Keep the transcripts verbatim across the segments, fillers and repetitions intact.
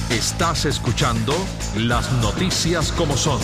Estás escuchando Las Noticias como Son.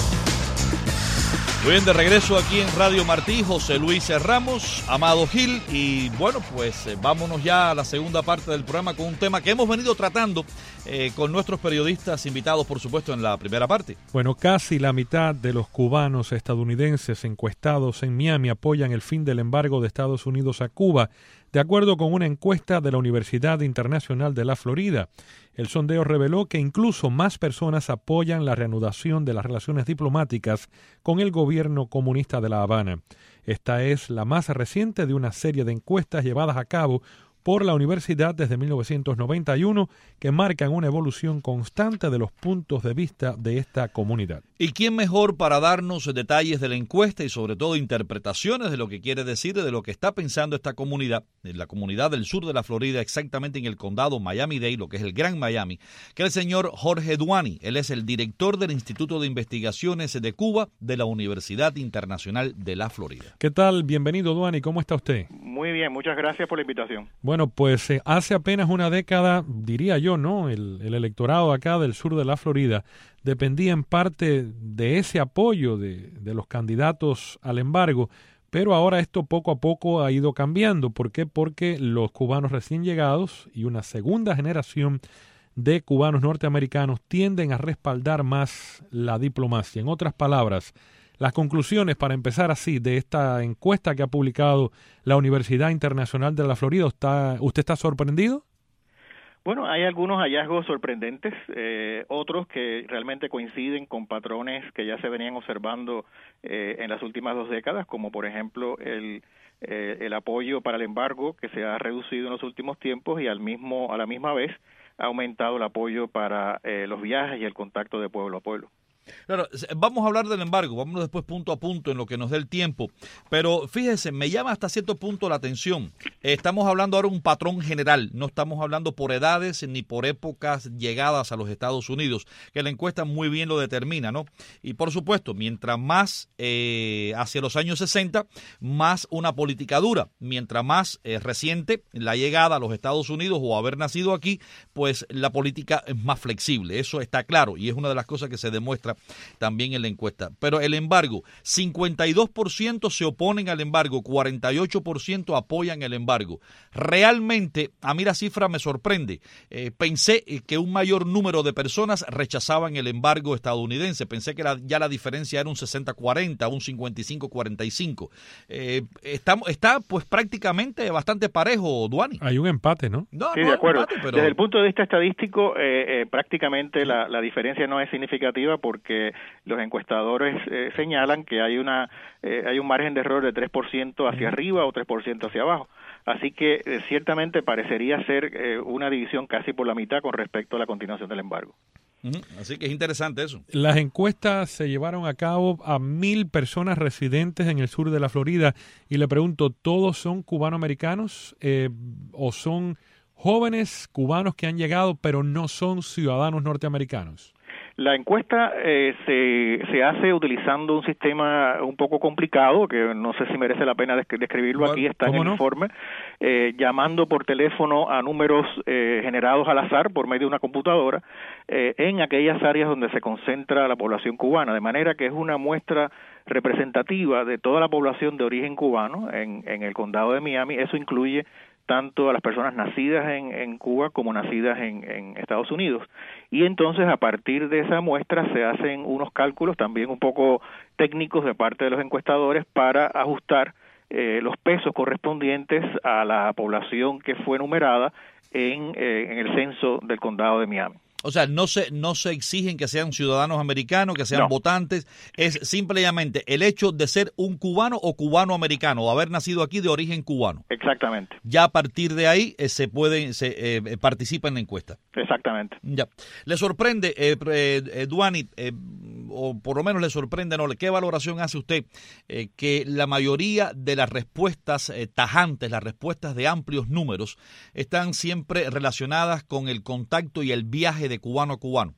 Muy bien, de regreso aquí en Radio Martí, José Luis Ramos, Amado Gil, y bueno, pues eh, vámonos ya a la segunda parte del programa con un tema que hemos venido tratando eh, con nuestros periodistas invitados, por supuesto, en la primera parte. Bueno, casi la mitad de los cubanos estadounidenses encuestados en Miami apoyan el fin del embargo de Estados Unidos a Cuba, de acuerdo con una encuesta de la Universidad Internacional de la Florida. El sondeo reveló que incluso más personas apoyan la reanudación de las relaciones diplomáticas con el gobierno comunista de La Habana. Esta es la más reciente de una serie de encuestas llevadas a cabo por la universidad desde mil novecientos noventa y uno que marcan una evolución constante de los puntos de vista de esta comunidad. ¿Y quién mejor para darnos detalles de la encuesta y sobre todo interpretaciones de lo que quiere decir, de lo que está pensando esta comunidad, en la comunidad del sur de la Florida, exactamente en el condado Miami-Dade, lo que es el Gran Miami, que el señor Jorge Duany? Él es el director del Instituto de Investigaciones de Cuba de la Universidad Internacional de la Florida. ¿Qué tal? Bienvenido, Duany. ¿Cómo está usted? Muy bien, muchas gracias por la invitación. Bueno, pues eh, hace apenas una década, diría yo, ¿no? El, el electorado acá del sur de la Florida dependía en parte de ese apoyo de, de los candidatos al embargo, pero ahora esto poco a poco ha ido cambiando. ¿Por qué? Porque los cubanos recién llegados y una segunda generación de cubanos norteamericanos tienden a respaldar más la diplomacia. En otras palabras, las conclusiones, para empezar así, de esta encuesta que ha publicado la Universidad Internacional de la Florida, ¿está, ¿usted está sorprendido? Bueno, hay algunos hallazgos sorprendentes, eh, otros que realmente coinciden con patrones que ya se venían observando eh, en las últimas dos décadas, como por ejemplo el, eh, el apoyo para el embargo, que se ha reducido en los últimos tiempos, y al mismo a la misma vez ha aumentado el apoyo para eh, los viajes y el contacto de pueblo a pueblo. Claro, vamos a hablar del embargo, vamos después punto a punto en lo que nos dé el tiempo, pero fíjese, me llama hasta cierto punto la atención. Estamos hablando ahora de un patrón general, no estamos hablando por edades ni por épocas llegadas a los Estados Unidos, que la encuesta muy bien lo determina, ¿no? Y por supuesto, mientras más eh, hacia los años sesenta, más una política dura, mientras más eh, reciente la llegada a los Estados Unidos o haber nacido aquí, pues la política es más flexible, eso está claro, y es una de las cosas que se demuestra también en la encuesta. Pero el embargo, cincuenta y dos por ciento se oponen al embargo, cuarenta y ocho por ciento apoyan el embargo. Realmente, a mí la cifra me sorprende. Eh, pensé que un mayor número de personas rechazaban el embargo estadounidense. Pensé que la, ya la diferencia era un sesenta cuarenta, un cincuenta y cinco cuarenta y cinco. Eh, está, está pues prácticamente bastante parejo, Duany. Hay un empate, ¿no? No, sí, no de acuerdo. Empate, pero... Desde el punto de vista estadístico, eh, eh, prácticamente la, la diferencia no es significativa porque que los encuestadores eh, señalan que hay una eh, hay un margen de error de tres por ciento hacia arriba o tres por ciento hacia abajo. Así que eh, ciertamente parecería ser eh, una división casi por la mitad con respecto a la continuación del embargo. Uh-huh. Así que es interesante eso. Las encuestas se llevaron a cabo a mil personas residentes en el sur de la Florida y le pregunto, ¿todos son cubanoamericanos eh, o son jóvenes cubanos que han llegado pero no son ciudadanos norteamericanos? La encuesta eh, se, se hace utilizando un sistema un poco complicado, que no sé si merece la pena describirlo aquí, está en el no? informe, eh, llamando por teléfono a números eh, generados al azar por medio de una computadora eh, en aquellas áreas donde se concentra la población cubana, de manera que es una muestra representativa de toda la población de origen cubano en, en el condado de Miami. Eso incluye tanto a las personas nacidas en, en Cuba como nacidas en, en Estados Unidos. Y entonces, a partir de esa muestra, se hacen unos cálculos también un poco técnicos de parte de los encuestadores para ajustar eh, los pesos correspondientes a la población que fue numerada en, eh, en el censo del condado de Miami. O sea, no se no se exigen que sean ciudadanos americanos, que sean no. votantes, es simplemente el hecho de ser un cubano o cubano-americano, o haber nacido aquí de origen cubano. Exactamente. Ya a partir de ahí eh, se pueden, se eh, participa en la encuesta. Exactamente. Ya. ¿Le sorprende, eh, eh, Duany, eh, o por lo menos le sorprende, no? ¿Qué valoración hace usted eh, que la mayoría de las respuestas eh, tajantes, las respuestas de amplios números, están siempre relacionadas con el contacto y el viaje de cubano a cubano?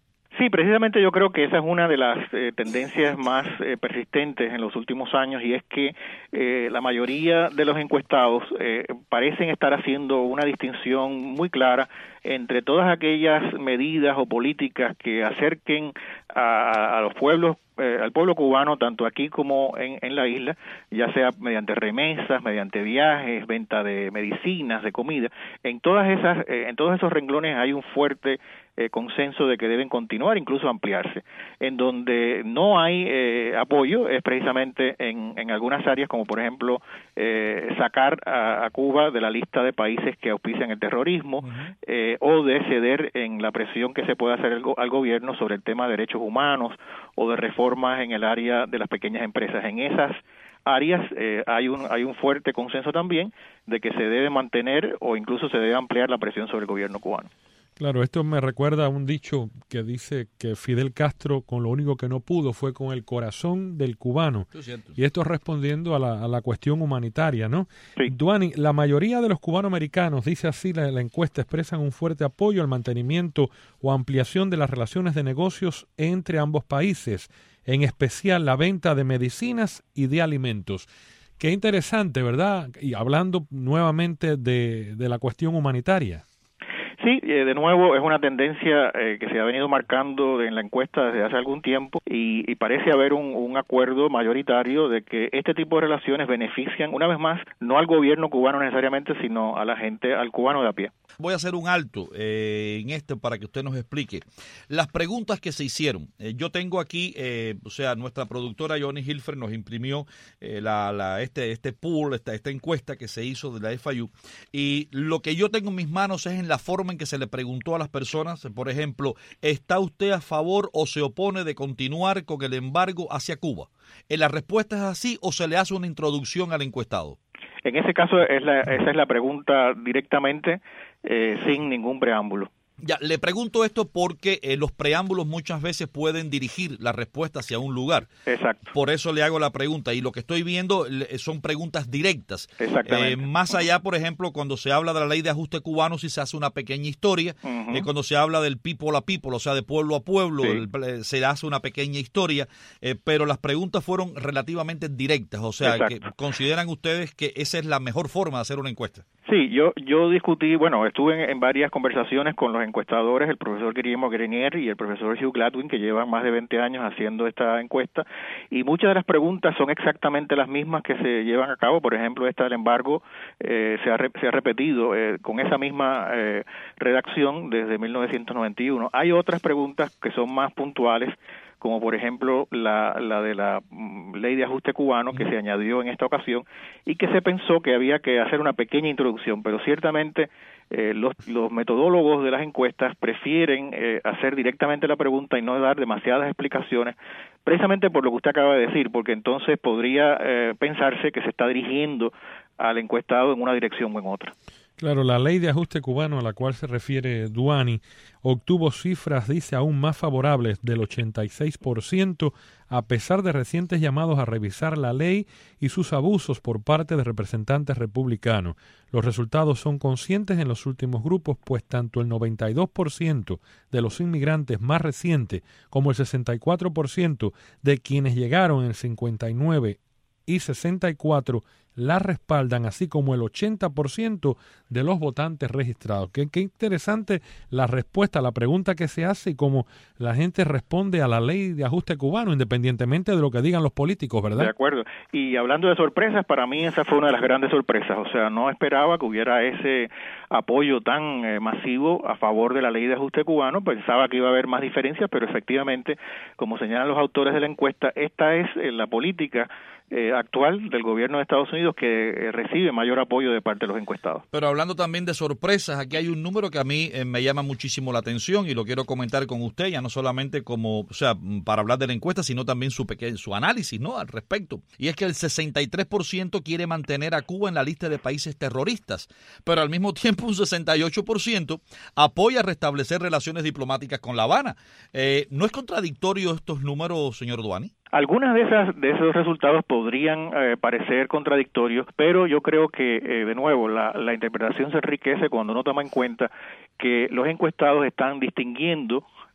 Sí, precisamente yo creo que esa es una de las eh, tendencias más eh, persistentes en los últimos años, y es que eh, la mayoría de los encuestados eh, parecen estar haciendo una distinción muy clara entre todas aquellas medidas o políticas que acerquen a, a los pueblos, eh, al pueblo cubano, tanto aquí como en, en la isla, ya sea mediante remesas, mediante viajes, venta de medicinas, de comida. En todas esas, eh, en todos esos renglones hay un fuerte eh, consenso de que deben continuar, incluso ampliarse. En donde no hay eh, apoyo es precisamente en, en algunas áreas, como por ejemplo eh, sacar a, a Cuba de la lista de países que auspician el terrorismo, uh-huh. eh, o de ceder en la presión que se puede hacer el, al gobierno sobre el tema de derechos humanos o de reformas en el área de las pequeñas empresas. En esas áreas eh, hay un hay un fuerte consenso también de que se debe mantener o incluso se debe ampliar la presión sobre el gobierno cubano. Claro, esto me recuerda a un dicho que dice que Fidel Castro con lo único que no pudo fue con el corazón del cubano. Y esto respondiendo a la, a la cuestión humanitaria, ¿no? Sí. Duani, la mayoría de los cubanos-americanos, dice así la, la encuesta, expresan un fuerte apoyo al mantenimiento o ampliación de las relaciones de negocios entre ambos países, en especial la venta de medicinas y de alimentos. Qué interesante, ¿verdad? Y hablando nuevamente de, de la cuestión humanitaria. Sí, eh, de nuevo es una tendencia eh, que se ha venido marcando en la encuesta desde hace algún tiempo y, y parece haber un, un acuerdo mayoritario de que este tipo de relaciones benefician, una vez más, no al gobierno cubano necesariamente, sino a la gente, al cubano de a pie. Voy a hacer un alto eh, en esto para que usted nos explique. Las preguntas que se hicieron. Eh, yo tengo aquí, eh, o sea, nuestra productora Johnny Hilfer nos imprimió eh, la, la, este, este pool, esta, esta encuesta que se hizo de la F I U, y lo que yo tengo en mis manos es en la forma en que se le preguntó a las personas. Por ejemplo, ¿está usted a favor o se opone de continuar con el embargo hacia Cuba? ¿En la respuesta es así o se le hace una introducción al encuestado? En ese caso, es la, esa es la pregunta directamente, eh, sin ningún preámbulo. Ya, le pregunto esto porque eh, los preámbulos muchas veces pueden dirigir la respuesta hacia un lugar. Exacto. Por eso le hago la pregunta. Y lo que estoy viendo son preguntas directas. Exactamente. Eh, más allá, por ejemplo, cuando se habla de la ley de ajuste cubano, si se hace una pequeña historia. Uh-huh. Eh, cuando se habla del people a people, o sea, de pueblo a pueblo, sí. el, se hace una pequeña historia. Eh, pero las preguntas fueron relativamente directas. O sea, que ¿consideran ustedes que esa es la mejor forma de hacer una encuesta? Sí, yo yo discutí, bueno, estuve en, en varias conversaciones con los encuestadores, el profesor Guillermo Grenier y el profesor Hugh Gladwin, que llevan más de veinte años haciendo esta encuesta, y muchas de las preguntas son exactamente las mismas que se llevan a cabo. Por ejemplo, esta del embargo eh, se, ha re, se ha repetido eh, con esa misma eh, redacción desde mil novecientos noventa y uno. Hay otras preguntas que son más puntuales, como por ejemplo la, la de la ley de ajuste cubano que se añadió en esta ocasión y que se pensó que había que hacer una pequeña introducción, pero ciertamente eh, los, los metodólogos de las encuestas prefieren eh, hacer directamente la pregunta y no dar demasiadas explicaciones, precisamente por lo que usted acaba de decir, porque entonces podría eh, pensarse que se está dirigiendo al encuestado en una dirección o en otra. Claro, la ley de ajuste cubano a la cual se refiere Duani obtuvo cifras, dice, aún más favorables del ochenta y seis por ciento, a pesar de recientes llamados a revisar la ley y sus abusos por parte de representantes republicanos. Los resultados son conscientes en los últimos grupos, pues tanto el noventa y dos por ciento de los inmigrantes más recientes como el sesenta y cuatro por ciento de quienes llegaron en el cincuenta y nueve y sesenta y cuatro la respaldan, así como el ochenta por ciento de los votantes registrados. Qué, qué interesante la respuesta a la pregunta que se hace y cómo la gente responde a la ley de ajuste cubano, independientemente de lo que digan los políticos, ¿verdad? De acuerdo. Y hablando de sorpresas, para mí esa fue una de las grandes sorpresas. O sea, no esperaba que hubiera ese apoyo tan eh, masivo a favor de la ley de ajuste cubano. Pensaba que iba a haber más diferencias, pero efectivamente, como señalan los autores de la encuesta, esta es eh, la política Eh, actual del gobierno de Estados Unidos que eh, recibe mayor apoyo de parte de los encuestados. Pero hablando también de sorpresas, aquí hay un número que a mí eh, me llama muchísimo la atención y lo quiero comentar con usted, ya no solamente como, o sea, para hablar de la encuesta, sino también su pequeño, su análisis, ¿no?, al respecto. Y es que el sesenta y tres por ciento quiere mantener a Cuba en la lista de países terroristas, pero al mismo tiempo un sesenta y ocho por ciento apoya restablecer relaciones diplomáticas con La Habana. Eh, ¿No es contradictorio estos números, señor Duani? Algunas de esas de esos resultados podrían eh, parecer contradictorios, pero yo creo que, eh, de nuevo, la, la interpretación se enriquece cuando uno toma en cuenta que los encuestados están distinguiendo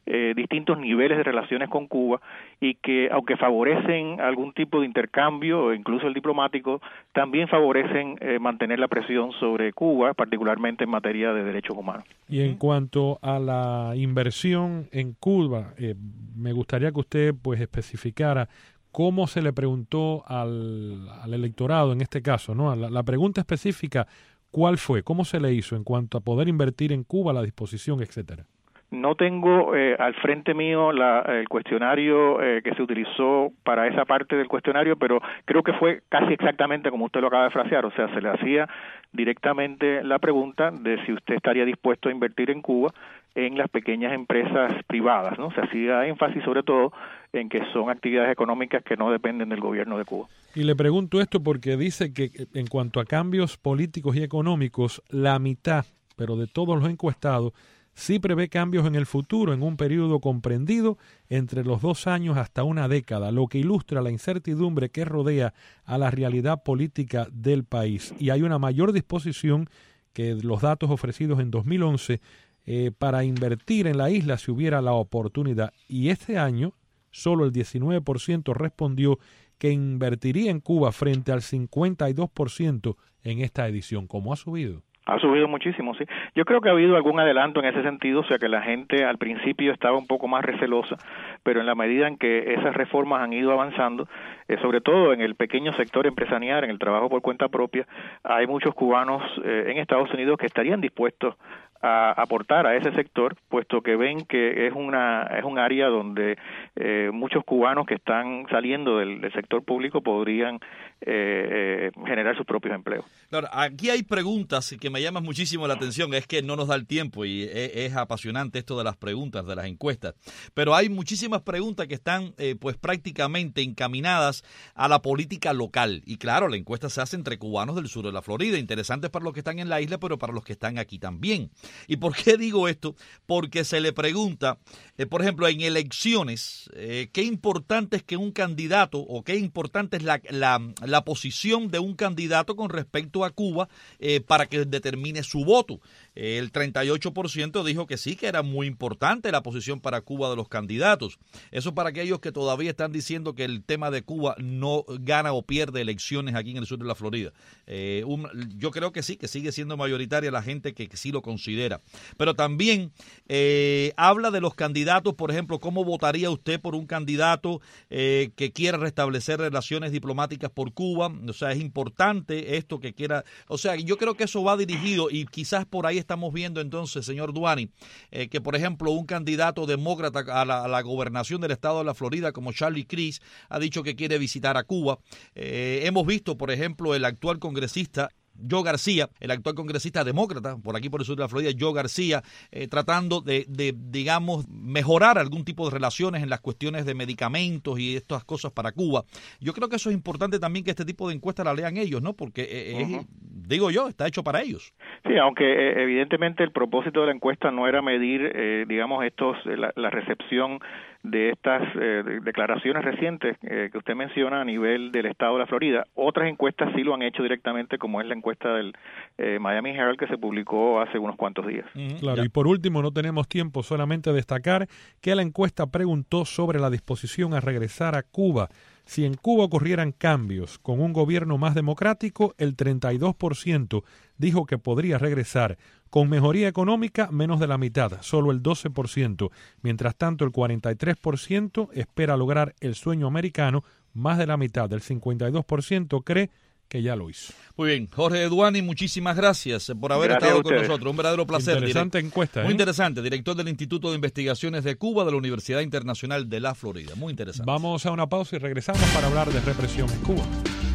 eh, distintos niveles de relaciones con Cuba y que, aunque favorecen algún tipo de intercambio, incluso el diplomático, también favorecen eh, mantener la presión sobre Cuba, particularmente en materia de derechos humanos. Y en cuanto a la inversión en Cuba, eh, me gustaría que usted pues especificara cómo se le preguntó al, al electorado en este caso, ¿no? La, la pregunta específica, ¿cuál fue? ¿Cómo se le hizo en cuanto a poder invertir en Cuba, la disposición, etcétera? No tengo eh, al frente mío la, el cuestionario eh, que se utilizó para esa parte del cuestionario, pero creo que fue casi exactamente como usted lo acaba de frasear, o sea, se le hacía directamente la pregunta de si usted estaría dispuesto a invertir en Cuba en las pequeñas empresas privadas, ¿no? Se hacía énfasis sobre todo en que son actividades económicas que no dependen del gobierno de Cuba. Y le pregunto esto porque dice que en cuanto a cambios políticos y económicos, la mitad, pero de todos los encuestados, sí prevé cambios en el futuro en un periodo comprendido entre los dos años hasta una década, lo que ilustra la incertidumbre que rodea a la realidad política del país. Y hay una mayor disposición que los datos ofrecidos en dos mil once eh, para invertir en la isla si hubiera la oportunidad. Y este año solo el diecinueve por ciento respondió que invertiría en Cuba frente al cincuenta y dos por ciento en esta edición. ¿Cómo ha subido? Ha subido muchísimo, sí. Yo creo que ha habido algún adelanto en ese sentido, o sea que la gente al principio estaba un poco más recelosa, pero en la medida en que esas reformas han ido avanzando, eh, sobre todo en el pequeño sector empresarial, en el trabajo por cuenta propia, hay muchos cubanos eh, en Estados Unidos que estarían dispuestos a aportar a ese sector, puesto que ven que es una es un área donde eh, muchos cubanos que están saliendo del, del sector público podrían eh, eh, generar sus propios empleos. Claro, aquí hay preguntas que me llaman muchísimo la atención, es que no nos da el tiempo y es, es apasionante esto de las preguntas, de las encuestas, pero hay muchísimas preguntas que están eh, pues prácticamente encaminadas a la política local y claro, la encuesta se hace entre cubanos del sur de la Florida, interesantes para los que están en la isla, pero para los que están aquí también. ¿Y por qué digo esto? Porque se le pregunta, eh, por ejemplo, en elecciones, eh, qué importante es que un candidato o qué importante es la, la, la posición de un candidato con respecto a Cuba eh, para que determine su voto. Eh, el treinta y ocho por ciento dijo que sí, que era muy importante la posición para Cuba de los candidatos. Eso para aquellos que todavía están diciendo que el tema de Cuba no gana o pierde elecciones aquí en el sur de la Florida. Eh, un, yo creo que sí, que sigue siendo mayoritaria la gente que, que sí lo considera. Pero también eh, habla de los candidatos, por ejemplo, ¿cómo votaría usted por un candidato eh, que quiera restablecer relaciones diplomáticas por Cuba? O sea, es importante esto que quiera, o sea, yo creo que eso va dirigido y quizás por ahí estamos viendo entonces, señor Duani, eh, que por ejemplo un candidato demócrata a la, a la gobernación del estado de la Florida como Charlie Crist ha dicho que quiere visitar a Cuba. Eh, hemos visto, por ejemplo, el actual congresista Joe García, el actual congresista demócrata, por aquí por el sur de la Florida, Joe García, eh, tratando de, de, digamos, mejorar algún tipo de relaciones en las cuestiones de medicamentos y estas cosas para Cuba. Yo creo que eso es importante también que este tipo de encuestas la lean ellos, ¿no? Porque, eh, uh-huh. es, digo yo, está hecho para ellos. Sí, aunque eh, evidentemente el propósito de la encuesta no era medir, eh, digamos, estos la, la recepción de estas eh, de declaraciones recientes eh, que usted menciona a nivel del estado de la Florida. Otras encuestas sí lo han hecho directamente, como es la encuesta del eh, Miami Herald que se publicó hace unos cuantos días. Uh-huh. Claro, ya. Y por último, no tenemos tiempo, solamente destacar que la encuesta preguntó sobre la disposición a regresar a Cuba. Si en Cuba ocurrieran cambios con un gobierno más democrático, el treinta y dos por ciento dijo que podría regresar. Con mejoría económica, menos de la mitad, solo el doce por ciento. Mientras tanto, el cuarenta y tres por ciento espera lograr el sueño americano, más de la mitad, del cincuenta y dos por ciento cree que ya lo hizo. Muy bien, Jorge Duani, muchísimas gracias por haber gracias estado con nosotros. Un verdadero placer. Interesante direct- encuesta. ¿eh? Muy interesante, director del Instituto de Investigaciones de Cuba de la Universidad Internacional de la Florida. Muy interesante. Vamos a una pausa y regresamos para hablar de represión en Cuba.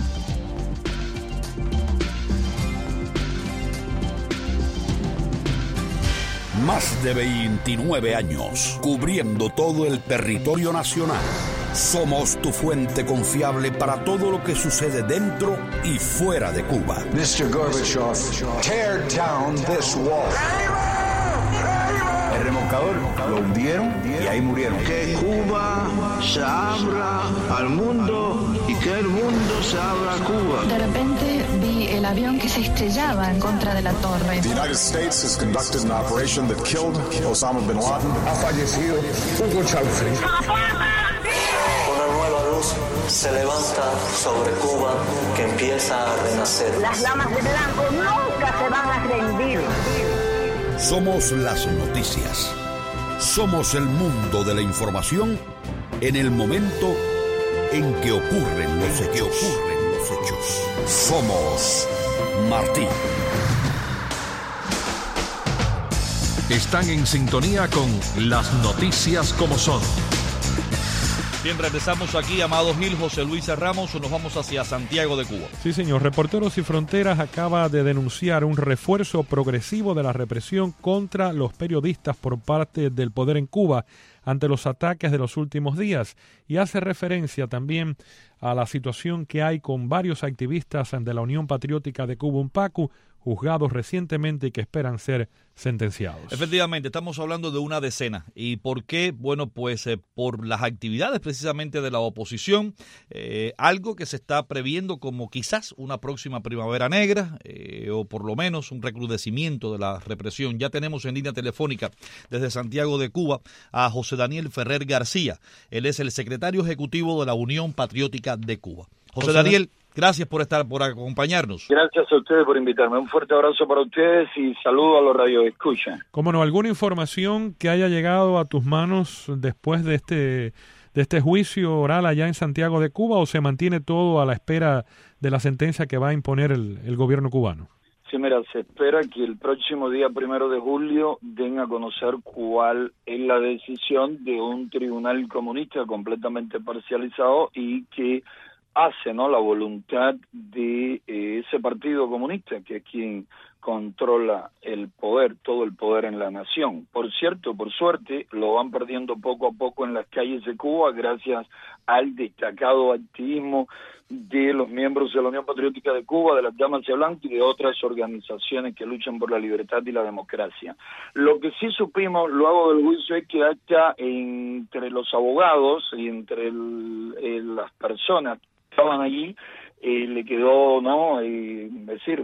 Más de veintinueve años, cubriendo todo el territorio nacional. Somos tu fuente confiable para todo lo que sucede dentro y fuera de Cuba. mister Gorbachev, tear down this wall. El remolcador lo hundieron y ahí murieron. Que Cuba se abra al mundo y que el mundo se abra a Cuba. De repente vi el avión que se estrellaba en contra de la torre. The United States has conducted an operation that killed Osama bin Laden. Ha fallecido Hugo Chávez. Una nueva luz se levanta sobre Cuba que empieza a renacer. Las damas de blanco nunca se van a rendir. Somos las noticias. Somos el mundo de la información en el momento en que ocurren los hechos. Ocurren los hechos. Somos Martín. Están en sintonía con las noticias como son. Bien, regresamos aquí, Amado Gil, José Luis Ramos, nos vamos hacia Santiago de Cuba. Sí, señor. Reporteros Sin Fronteras acaba de denunciar un refuerzo progresivo de la represión contra los periodistas por parte del poder en Cuba ante los ataques de los últimos días y hace referencia también a la situación que hay con varios activistas de la Unión Patriótica de Cuba, UNPACU, juzgados recientemente y que esperan ser sentenciados. Efectivamente, estamos hablando de una decena. ¿Y por qué? Bueno, pues eh, por las actividades precisamente de la oposición, eh, algo que se está previendo como quizás una próxima primavera negra, eh, o por lo menos un recrudecimiento de la represión. Ya tenemos en línea telefónica desde Santiago de Cuba a José Daniel Ferrer García. Él es el secretario ejecutivo de la Unión Patriótica de Cuba. José, José Daniel, gracias por estar, por acompañarnos. Gracias a ustedes por invitarme. Un fuerte abrazo para ustedes y saludo a los radioescuchas. ¿Cómo no? ¿Alguna información que haya llegado a tus manos después de este de este juicio oral allá en Santiago de Cuba o se mantiene todo a la espera de la sentencia que va a imponer el, el gobierno cubano? Sí, mira, se espera que el próximo día primero de julio den a conocer cuál es la decisión de un tribunal comunista completamente parcializado y que hace, ¿no?, la voluntad de eh, ese partido comunista, que es quien controla el poder, todo el poder en la nación. Por cierto, por suerte, lo van perdiendo poco a poco en las calles de Cuba gracias al destacado activismo de los miembros de la Unión Patriótica de Cuba, de las Damas de Blanco y de otras organizaciones que luchan por la libertad y la democracia. Lo que sí supimos luego del juicio es que hasta entre los abogados y entre el, el, las personas que estaban allí, Eh, le quedó, no, eh, es decir,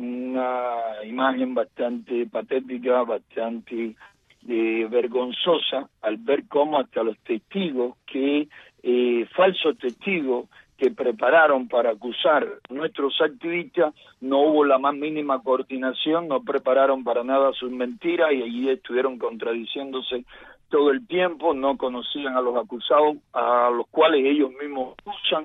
una imagen bastante patética, bastante eh, vergonzosa al ver cómo hasta los testigos que, eh, falsos testigos que prepararon para acusar a nuestros activistas, no hubo la más mínima coordinación, no prepararon para nada sus mentiras y allí estuvieron contradiciéndose todo el tiempo, no conocían a los acusados, a los cuales ellos mismos acusan,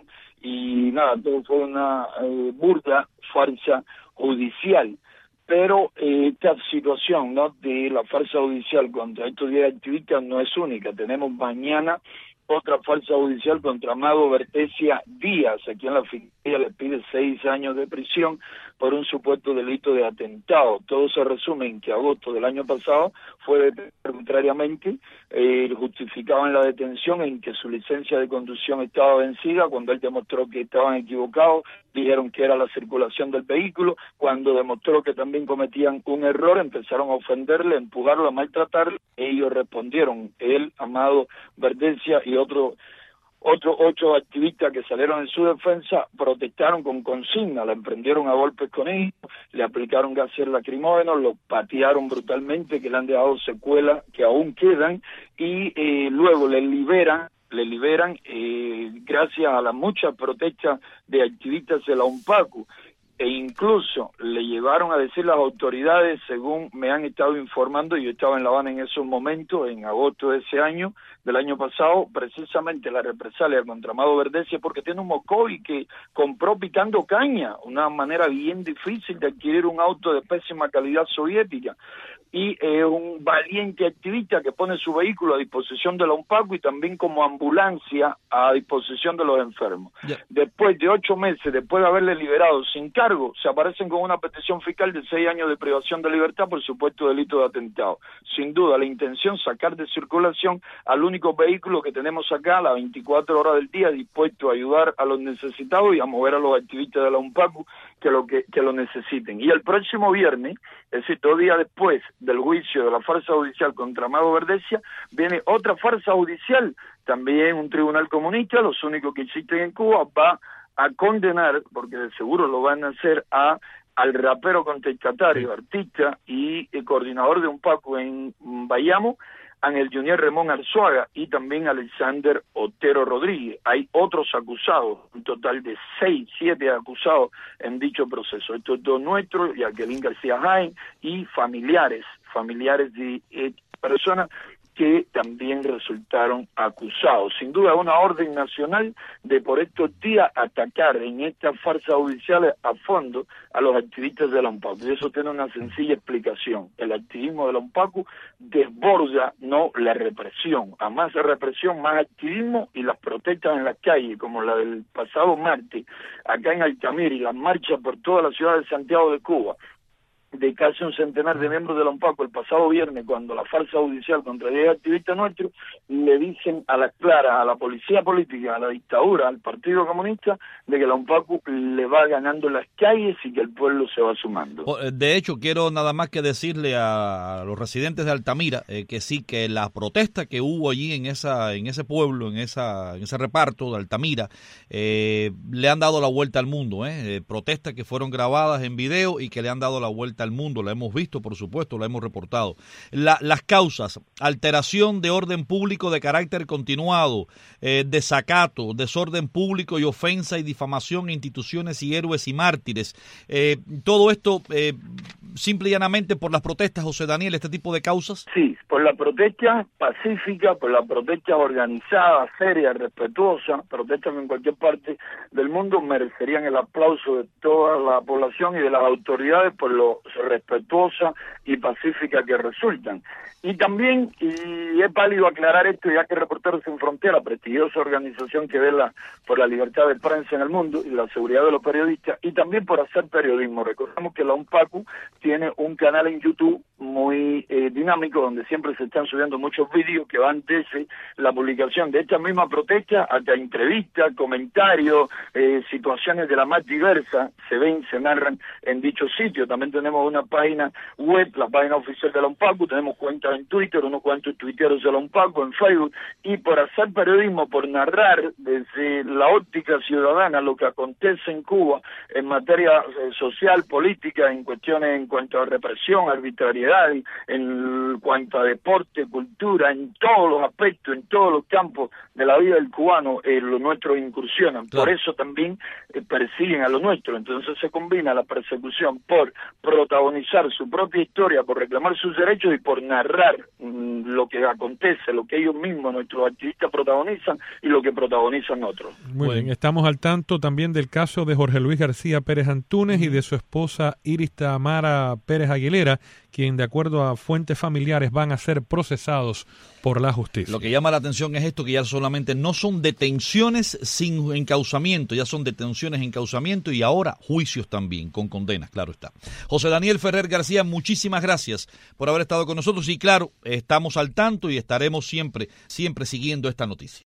y nada, todo fue una eh, burda farsa judicial. Pero eh, esta situación, ¿no?, de la farsa judicial contra estos diez activistas no es única. Tenemos mañana otra farsa judicial contra Amado Bertesia Díaz, a quien la Fiscalía le pide seis años de prisión por un supuesto delito de atentado. Todo se resume en que agosto del año pasado fue detenido arbitrariamente, eh, justificaban la detención en que su licencia de conducción estaba vencida, cuando él demostró que estaban equivocados, dijeron que era la circulación del vehículo, cuando demostró que también cometían un error, empezaron a ofenderle, a empujarlo, a maltratarlo, ellos respondieron, él, Amado Bertesia y otro Otros ocho activistas que salieron en su defensa protestaron con consigna, la emprendieron a golpes con ellos, le aplicaron gases lacrimógenos, lo patearon brutalmente, que le han dejado secuelas que aún quedan, y eh, luego le liberan, le liberan eh, gracias a las muchas protestas de activistas de la UNPACU, e incluso le llevaron a decir las autoridades, según me han estado informando, yo estaba en La Habana en esos momentos, en agosto de ese año, del año pasado, precisamente la represalia contra Amado Bertesia, porque tiene un Mocovi que compró picando caña, una manera bien difícil de adquirir un auto de pésima calidad soviética, y es eh, un valiente activista que pone su vehículo a disposición de la UNPACU y también como ambulancia a disposición de los enfermos. Yeah. Después de ocho meses, después de haberle liberado sin cargo, se aparecen con una petición fiscal de seis años de privación de libertad por supuesto delito de atentado. Sin duda, la intención sacar de circulación al único vehículo que tenemos acá, las veinticuatro horas del día, dispuesto a ayudar a los necesitados y a mover a los activistas de la UNPACU que lo que, que lo necesiten. Y el próximo viernes, es decir, dos días después del juicio de la farsa judicial contra Amado Verdesia, viene otra farsa judicial, también un tribunal comunista, los únicos que existen en Cuba, va a condenar, porque de seguro lo van a hacer, a al rapero contestatario, artista y el coordinador de UNPACU en Bayamo, Ángel Junior Ramón Arzuaga, y también Alexander Otero Rodríguez. Hay otros acusados, un total de seis, siete acusados en dicho proceso. Estos dos nuestros, Jacqueline García Jaén, y familiares, familiares de eh, personas que también resultaron acusados. Sin duda, una orden nacional de por estos días atacar en estas farsas judiciales a fondo a los activistas de la UNPACU. Y eso tiene una sencilla explicación. El activismo de la UNPACU desborda, no la represión. A más represión, más activismo, y las protestas en las calles, como la del pasado martes, acá en Altamira, y las marchas por toda la ciudad de Santiago de Cuba, de casi un centenar de miembros de la UNPACU el pasado viernes, cuando la farsa judicial contra diez activistas nuestros le dicen a las claras a la policía política, a la dictadura, al Partido Comunista, de que la UNPACU le va ganando las calles y que el pueblo se va sumando. De hecho, quiero nada más que decirle a los residentes de Altamira eh, que sí, que la protesta que hubo allí en esa en ese pueblo, en esa en ese reparto de Altamira, eh, le han dado la vuelta al mundo. Eh, protestas que fueron grabadas en video y que le han dado la vuelta al mundo, la hemos visto, por supuesto, la hemos reportado. La, las causas: alteración de orden público de carácter continuado, eh, desacato, desorden público y ofensa y difamación a instituciones y héroes y mártires. Eh, todo esto, eh, simple y llanamente por las protestas, José Daniel, este tipo de causas. Sí, por la protesta pacífica, por la protesta organizada, seria, respetuosa, protestas en cualquier parte del mundo merecerían el aplauso de toda la población y de las autoridades por lo respetuosa y pacífica que resultan. Y también, y es válido aclarar esto, ya que Reporteros Sin Frontera, prestigiosa organización que vela por la libertad de prensa en el mundo y la seguridad de los periodistas, y también por hacer periodismo. Recordemos que la UNPACU tiene un canal en YouTube muy eh, dinámico, donde siempre se están subiendo muchos vídeos que van desde la publicación de esta misma protesta hasta entrevistas, comentarios, eh, situaciones de la más diversa, se ven, se narran en dicho sitio. También tenemos una página web, la página oficial de la UNPACU, tenemos cuentas en Twitter, unos cuantos tuiteros de la UNPACU, en Facebook, y por hacer periodismo, por narrar desde la óptica ciudadana lo que acontece en Cuba en materia eh, social, política, en cuestiones en cuanto a represión, arbitrariedad, en, en cuanto a deporte, cultura, en todos los aspectos, en todos los campos de la vida del cubano, eh, los nuestros incursionan. Claro. Por eso también eh, persiguen a los nuestros. Entonces se combina la persecución por protagonizar su propia historia, por reclamar sus derechos y por narrar mmm, lo que acontece, lo que ellos mismos, nuestros activistas, protagonizan y lo que protagonizan otros. Muy bien, estamos al tanto también del caso de Jorge Luis García Pérez Antúnez y de su esposa Iris Tamara Pérez Aguilera, quien de acuerdo a fuentes familiares van a ser procesados por la justicia. Lo que llama la atención es esto, que ya solamente no son detenciones sin encauzamiento, ya son detenciones en encauzamiento y ahora juicios también, con condenas, claro está. José Daniel Ferrer García, muchísimas gracias por haber estado con nosotros y claro, estamos al tanto y estaremos siempre, siempre siguiendo esta noticia.